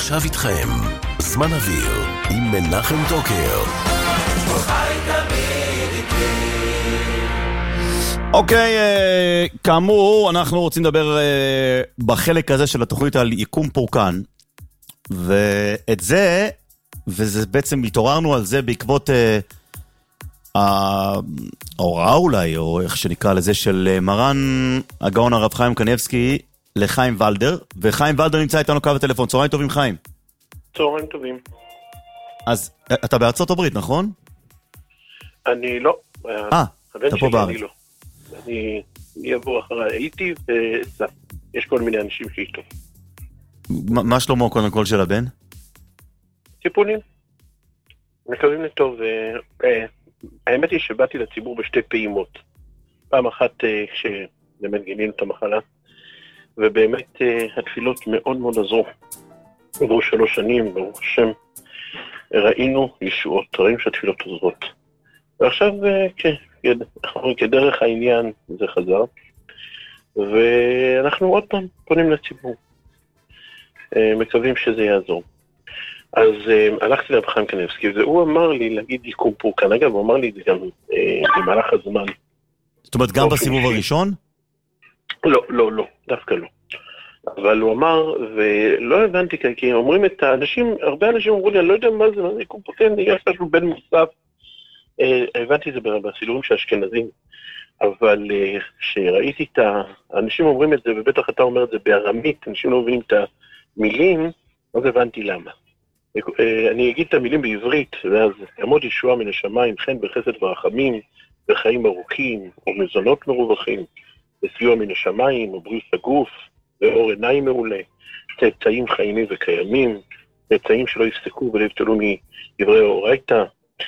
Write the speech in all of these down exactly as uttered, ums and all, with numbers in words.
ועכשיו איתכם, זמן אוויר עם מנחם טוקר. אוקיי, כאמור, אנחנו רוצים לדבר בחלק הזה של התוכנית על יקום פורקן, ואת זה, וזה בעצם התעוררנו על זה בעקבות ההוראה אולי, או איך שנקרא לזה, של מרן הגאון הרב חיים קניבסקי לחיים ולדר, וחיים ולדר נמצא איתנו קו הטלפון. צהריים טובים, חיים. צהריים טובים. אז אתה בארצות הברית, נכון? אני לא. אה, אתה פה בארץ. לא. אני אעבור אחרי, הייתי ויש כל מיני אנשים שאיתו. מה שלמה קודם כל של הבן? טיפולים. מקווים לטוב. האמת היא שבאתי לציבור בשתי פעימות. פעם אחת כשבאמת גילינו את המחלה, ובאמת התפילות מאוד מאוד עזרו. עברו שלוש שנים, ברוך השם, ראינו ישועות, ראינו שהתפילות עוזרות. ועכשיו כדרך העניין זה חזר, ואנחנו עוד פעם פונים לציבור. מקווים שזה יעזור. אז הלכתי לרב חיים קניבסקי, והוא אמר לי להגיד יקום פורקן. אגב, הוא אמר לי את זה גם במהלך הזמן. זאת אומרת, גם בסיבוב הראשון? לא, לא, לא, דווקא לא. אבל הוא אמר, ולא הבנתי, כי אומרים את האנשים, הרבה אנשים אמרו לי, אני לא יודע מה זה, מה זה יקום פורקן, יש משהו בין מוסף. הבנתי את זה בסידורים של אשכנזים, אבל שראיתי את האנשים אומרים את זה, ובטח אתה אומר את זה בארמית, אנשים לא מבינים את המילים, אז הבנתי למה. אני אגיד את המילים בעברית, ואז יעמוד ישועה מן השמיים, חן בחסד ורחמים, וחיים ארוכים, ומזונות מרווחים, וסיוע מן השמיים, ובריאות הגוף, ואור עיניים מעולה, צאצאים חיימים וקיימים, צאצאים שלא יפסקו ולא יבטלו מדברי אורייתא,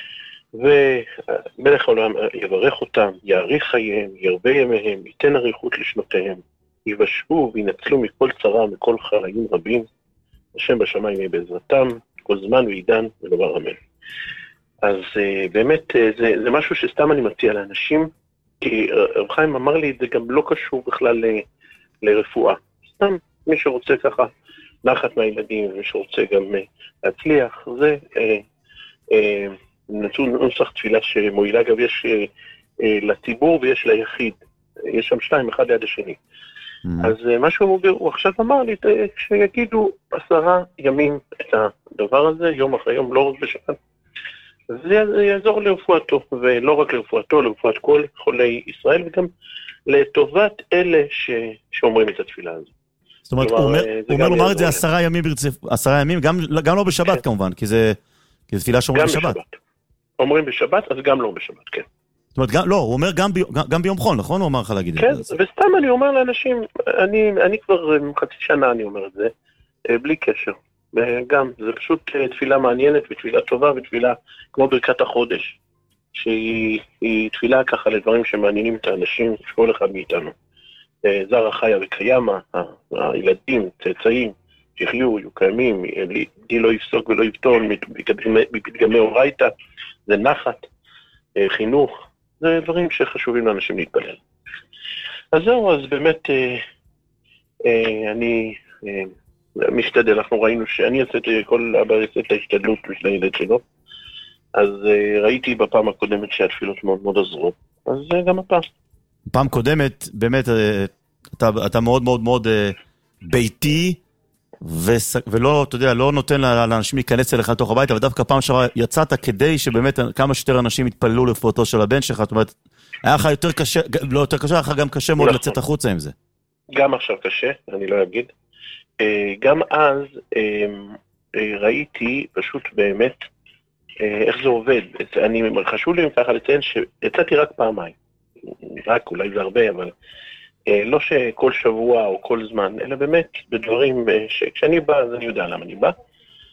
ומלך העולם יברך אותם, יאריך חייהם, ירבה ימיהם, ייתן אריכות לשנותיהם, יבשעו וינצלו מכל צרה, מכל חיים רבים, השם בשמיים יהיה בעזרתם, כל זמן ועידן ולומר אמן. אז באמת זה, זה משהו שסתם אני מציע לאנשים, כי רב חיים אמר לי, זה גם לא קשור בכלל ל, לרפואה. סתם מי שרוצה ככה נחת מהילדים, ומי שרוצה גם להצליח, זה אה, אה, נצאו נוסח תפילה שמועילה, אגב יש אה, אה, לציבור ויש ליחיד. יש שם שתיים, אחד ליד השני. Mm-hmm. אז אה, מה שהוא הוא עכשיו אמר לי, שיגידו עשרה ימים את הדבר הזה, יום אחרי יום, לא רק בשבת. זה יעזור לרפואתו, ולא רק לרפואתו, לרפואת כל חולי ישראל, וגם לטובת אלה ש... שאומרים את התפילה הזו. זאת אומרת, הוא אומר לומר את זה עשרה ימים ברצף, עשרה ימים, גם, גם לא בשבת כן. כמובן, כי זה, כי זה תפילה שאומרים בשבת. בשבת. אומרים בשבת, אז גם לא בשבת, כן. זאת אומרת, גם, לא, הוא אומר גם, ב, גם, גם ביום חול, נכון? הוא אמר לך להגיד כן, את זה. כן, וסתם אני אומר לאנשים, אני, אני כבר חצי שנה אני אומר את זה, בלי קשר. וגם, זה פשוט תפילה מעניינת ותפילה טובה ותפילה כמו ברכת החודש, שהיא תפילה ככה לדברים שמעניינים את האנשים, שכל אחד מאיתנו. זרע חיה וקיימה, הילדים, צאצאים, שיחיו, יהיו קיימים, די לא יפסוק ולא יבטול, מפתגמי אורייתא, זה נחת, חינוך, זה דברים שחשובים לאנשים להתפלל. אז זהו, אז באמת אני משתדל, אנחנו ראינו שאני אעשה את כל אבא יעשה את ההשתדלות בשביל הילד שלו, אז ראיתי בפעם הקודמת שהתפילות מאוד מאוד עזרו, אז גם הפעם. פעם קודמת, באמת, אתה, אתה מאוד מאוד מאוד ביתי, ולא, אתה יודע, לא נותן לאנשים להיכנס אליך לתוך הבית, אבל דווקא פעם שעברה יצאת כדי שבאמת כמה שיותר אנשים יתפללו לפרוטו של הבן שלך, זאת אומרת, היה לך יותר קשה, לא יותר קשה, היה לך גם קשה מאוד לצאת החוצה עם זה. גם עכשיו קשה, אני לא אגיד. גם אז ראיתי פשוט באמת איך זה עובד. אני חשוב לי ככה לציין שיצאתי רק פעמיים. רק, אולי זה הרבה, אבל לא שכל שבוע או כל זמן, אלא באמת בדברים שכשאני בא, אז אני יודע למה אני בא.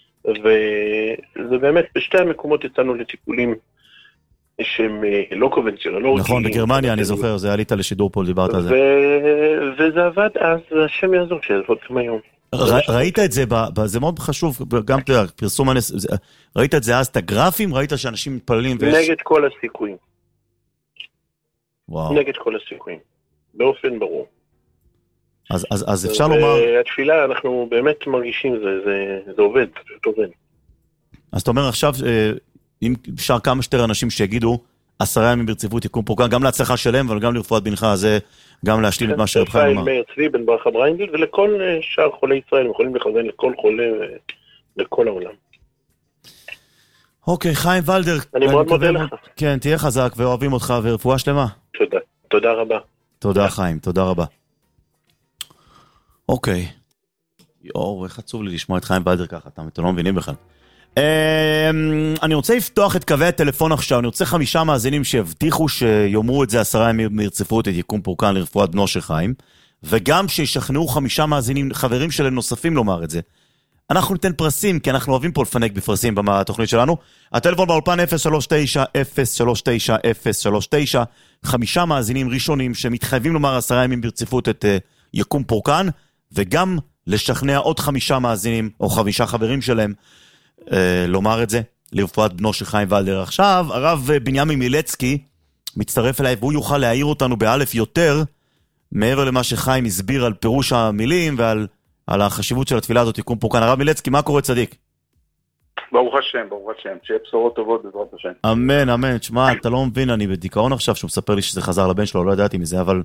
וזה באמת, בשתי המקומות יצאנו לטיפולים שהם לא קונבנציונליים. נכון, בגרמניה אני זוכר, זה עלית לשידור פה, דיברת על זה. וזה עבד אז, השם יעזור, שיעזור כמה יום. ראית את זה, זה מאוד חשוב, גם פרסום הנס, ראית את זה אז, את הגרפים? ראית שאנשים מתפללים? נגד כל הסיכויים. נגד כל הסיכויים. באופן ברור. אז, אז, אז אפשר לומר... התפילה, אנחנו באמת מרגישים, זה, זה, זה עובד, זה עובד. אז אתה אומר עכשיו, אם אפשר כמה שתר אנשים שיגידו, עשרה ימים ברציפות יקום פורקן, גם להצלחה שלהם, אבל גם לרפואת בנך, זה גם להשלים את מה שרב חיים אמר. מאיר צבי, בן ברכה בריינדל, ולכל שאר חולי ישראל, הם יכולים לכוון לכל חולה, לכל העולם. אוקיי, חיים ולדר. אני מאוד מודה לך. כן, תהיה חזק ואוהבים אותך, ורפואה שלמה. תודה, תודה רבה. תודה חיים, תודה רבה. אוקיי. יואו, איך עצוב לי לשמוע את חיים ולדר ככה, אתם לא מבינים בכלל. אני רוצה לפתוח את קווי הטלפון עכשיו, אני רוצה חמישה מאזינים שהבטיחו שיאמרו את זה עשרה ימים מרציפות, את יקום פורקן לרפואת בנו של חיים, וגם שישכנעו חמישה מאזינים, חברים שלהם נוספים לומר את זה. אנחנו ניתן פרסים, כי אנחנו אוהבים פה לפנק בפרסים בתוכנית שלנו. הטלפון באולפן אפס שלוש תשע אפס שלוש תשע אפס שלוש תשע, חמישה מאזינים ראשונים שמתחייבים לומר עשרה ימים ברציפות את יקום פורקן, וגם לשכנע עוד חמישה מאזינים, או חמישה חברים שלהם, לומר את זה, לרפואת בנו של חיים ולדר. עכשיו, הרב בנימין מילצקי מצטרף אליי, והוא יוכל להעיר אותנו באלף יותר, מעבר למה שחיים הסביר על פירוש המילים, ועל על החשיבות של התפילה הזאת, יקום פורקן. הרב מילצקי, מה קורה צדיק? ברוך השם, ברוך השם, שיהיה בשורות טובות בעזרת השם. אמן, אמן. תשמע, אתה לא מבין, אני בדיכאון עכשיו, שהוא מספר לי שזה חזר לבן שלו, לא ידעתי מזה, אבל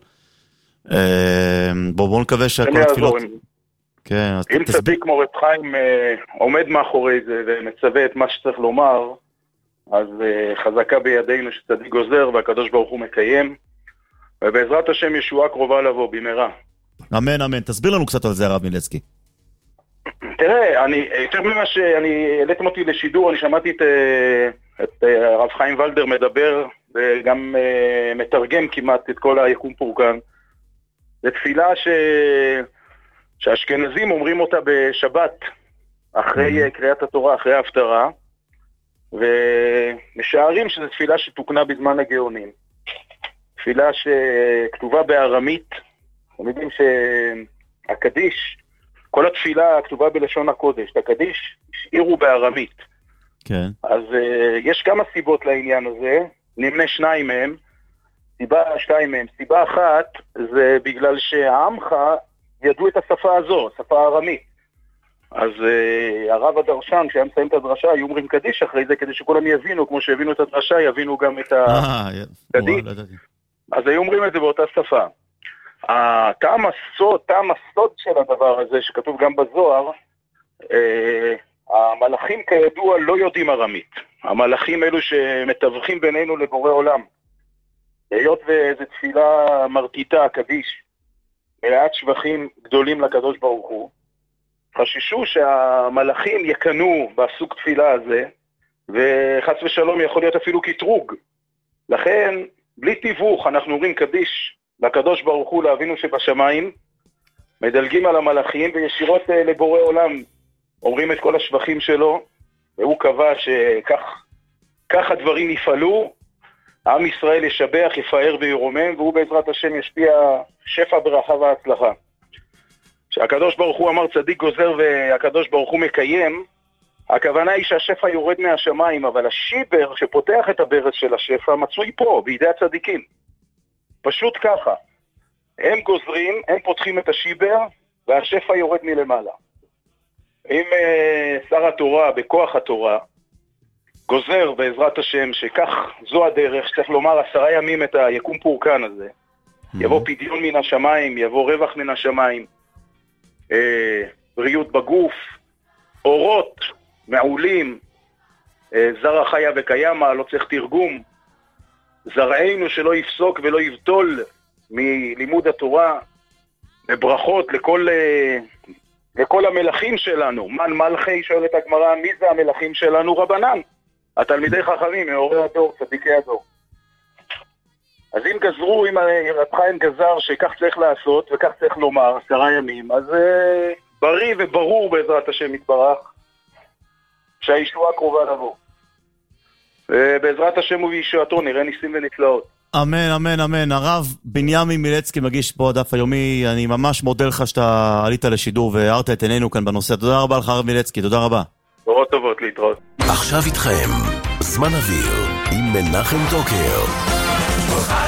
בואו נקווה שהכל התפילות... כן, אם צדיק כמו רב חיים עומד מאחורי זה ומצווה את מה שצריך לומר, אז חזקה בידינו שצדיק גוזר והקדוש ברוך הוא מקיים, ובעזרת השם ישועה קרובה לבוא במהרה. אמן, אמן. תסביר לנו קצת על זה, הרב מילצקי. תראה, אני, יותר ממה שאני, העליתם אותי לשידור, אני שמעתי את, את הרב חיים ולדר מדבר, וגם מתרגם כמעט את כל היקום פורקן. זו תפילה ש... שהאשכנזים אומרים אותה בשבת, אחרי קריאת התורה, אחרי ההפטרה, ומשערים שזו תפילה שתוקנה בזמן הגאונים. תפילה שכתובה בארמית, אתם יודעים שהקדיש, כל התפילה כתובה בלשון הקודש, הקדיש השאירו בארמית. כן. אז uh, יש כמה סיבות לעניין הזה, נמנה שניים מהם, סיבה שתיים מהם, סיבה אחת זה בגלל שהעמך ידעו את השפה הזו, השפה הארמית. אז uh, הרב הדרשן, כשהיה מסיים את הדרשה, היו אומרים קדיש אחרי זה, כדי שכולם יבינו, כמו שהבינו את הדרשה, יבינו גם את הקדיש. אז היו אומרים את זה באותה שפה. הטעם הסוד, טעם הסוד של הדבר הזה, שכתוב גם בזוהר, אה, המלאכים כידוע לא יודעים ארמית. המלאכים אלו שמתווכים בינינו לבורא עולם. היות וזו תפילה מרטיטה, קדיש, מלאת שבחים גדולים לקדוש ברוך הוא, חששו שהמלאכים יקנו בסוג תפילה הזה, וחץ ושלום יכול להיות אפילו כתרוג. לכן, בלי תיווך, אנחנו אומרים קדיש לקדוש ברוך הוא לאבינו שבשמיים, מדלגים על המלאכים וישירות לבורא עולם, אומרים את כל השבחים שלו, והוא קבע שכך כך הדברים יפעלו, עם ישראל ישבח, יפאר וירומם, והוא בעזרת השם ישפיע שפע ברכה והצלחה. שהקדוש ברוך הוא אמר צדיק גוזר והקדוש ברוך הוא מקיים, הכוונה היא שהשפע יורד מהשמיים, אבל השיבר שפותח את הברז של השפע מצוי פה, בידי הצדיקים. פשוט ככה. הם גוזרים, הם פותחים את השיבר, והשפע יורד מלמעלה. אם uh, שר התורה, בכוח התורה, גוזר בעזרת השם, שכך זו הדרך, שצריך לומר עשרה ימים את היקום פורקן הזה, mm-hmm. יבוא פדיון מן השמיים, יבוא רווח מן השמיים, uh, בריאות בגוף, אורות מעולים, uh, זרע חיה וקיימה, לא צריך תרגום, זרענו שלא יפסוק ולא יבטול מלימוד התורה, וברכות לכל, לכל המלכים שלנו. מן מלכי, שואלת הגמרא, מי זה המלכים שלנו? רבנן, התלמידי חכמים, מאורי הדור, צדיקי הדור. אז אם גזרו, אם רב חיים גזר שכך צריך לעשות וכך צריך לומר, עשרה ימים, אז בריא וברור בעזרת השם יתברך, שהישועה קרובה לבוא. ובעזרת השם ובישועתו נראה ניסים ונפלאות. אמן, אמן, אמן. הרב בנימין מילצקי מגיש פה הדף היומי, אני ממש מודה לך שאתה עלית לשידור והארת את עינינו כאן בנושא. תודה רבה לך הרב מילצקי, תודה רבה. בשורות טובות, להתראות. עכשיו איתכם, זמן אוויר עם מנחם טוקר.